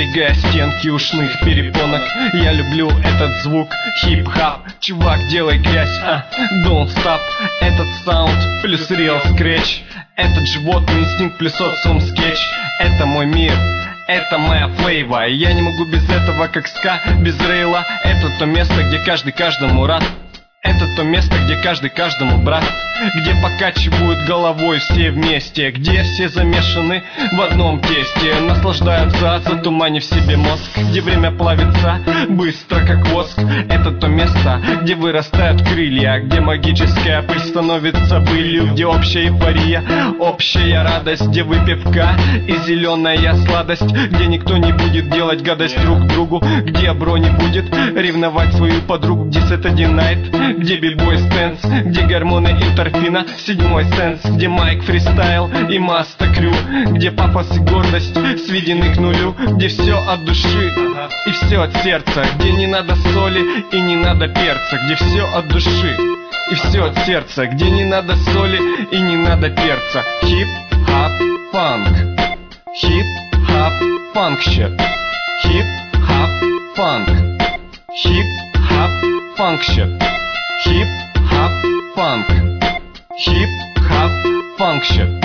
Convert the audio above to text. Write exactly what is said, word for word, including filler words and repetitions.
раздвигая стенки ушных перепонок. Я люблю этот звук, хип-хап. Чувак, делай грязь, а, don't stop. Этот саунд плюс real scratch. Этот животный инстинкт плюс социум скетч. Это мой мир, это моя флейва. Я не могу без этого, как ска, без рейла. Это то место, где каждый каждому рад. Это то место, где каждый каждому брат. Где покачивают головой все вместе. Где все замешаны в одном тесте. Наслаждаются, затуманив себе мозг. Где время плавится быстро, как воск. Это то место, где вырастают крылья. Где магическая пыль становится пылью. Где общая эйфория, общая радость. Где выпивка и зеленая сладость. Где никто не будет делать гадость друг другу. Где бро не будет ревновать свою подругу. Где Saturday Night, где бибой стенс, где гормоны эндорфина, седьмой сенс. Где майк фристайл и маста крю. Где пафос и гордость сведены к нулю. Где все от души и все от сердца. Где не надо соли и не надо перца. Где все от души и все от сердца. Где не надо соли и не надо перца. Хип-хап фанк. Хип-хап фанк shit. Хип-хап фанк. Хип-хап фанк shit. Hip-hop funk. Hip-hop funk shit.